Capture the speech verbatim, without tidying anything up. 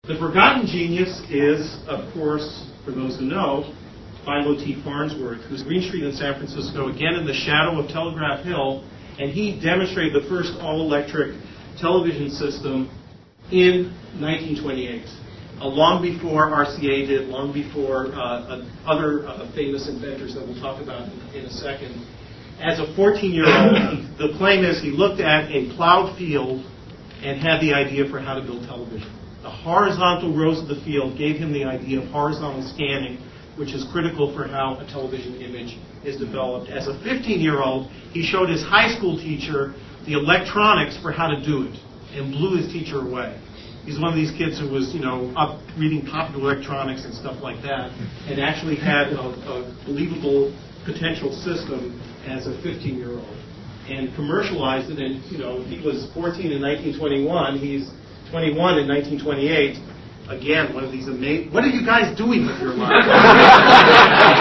The forgotten genius is, of course, for those who know, Philo T. Farnsworth, who's Green Street in San Francisco, again in the shadow of Telegraph Hill, and he demonstrated the first all-electric television system in nineteen twenty-eight, uh, long before R C A did, long before uh, uh, other uh, famous inventors that we'll talk about in, in a second. As a fourteen-year-old, the claim is he looked at a plowed field and had the idea for how to build television. The horizontal rows of the field gave him the idea of horizontal scanning, which is critical for how a television image is developed. As a fifteen-year-old, he showed his high school teacher the electronics for how to do it and blew his teacher away. He's one of these kids who was, you know, up reading popular electronics and stuff like that, and actually had a, a believable potential system as a fifteen-year-old, and commercialized it. And, you know, he was fourteen in nineteen twenty-one. He's twenty-one in nineteen twenty-eight. Again, one of these amazing... What are you guys doing with your lives?